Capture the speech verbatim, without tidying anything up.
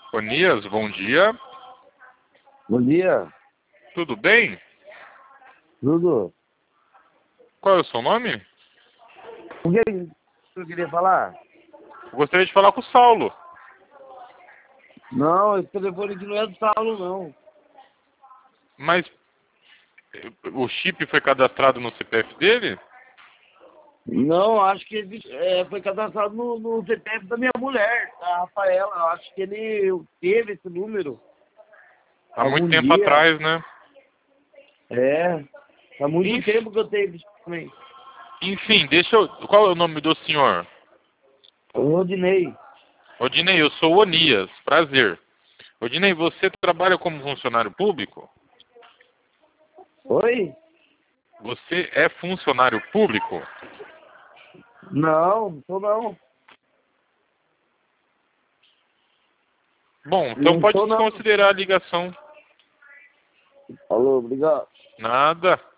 Onias, bom dia. Bom dia. Tudo bem? Tudo. Qual é o seu nome? O que você queria falar? Eu gostaria de falar com o Saulo. Não, esse telefone aqui não é do Saulo, não. Mas eh, o chip foi cadastrado no C P F dele? Não, acho que ele é, foi cadastrado no, no C P F da minha mulher, a Rafaela. Eu acho que ele teve esse número Há muito algum tempo dia. atrás, né? É, há muito Enf- tempo que eu tenho esse também. Enfim, deixa eu... Qual é o nome do senhor? O Rodinei. Odinei, eu sou o Onias. Prazer. Odinei, você trabalha como funcionário público? Oi? Você é funcionário público? Não, não sou não. Bom, então Não pode sou não. desconsiderar a ligação. Falou, obrigado. Nada.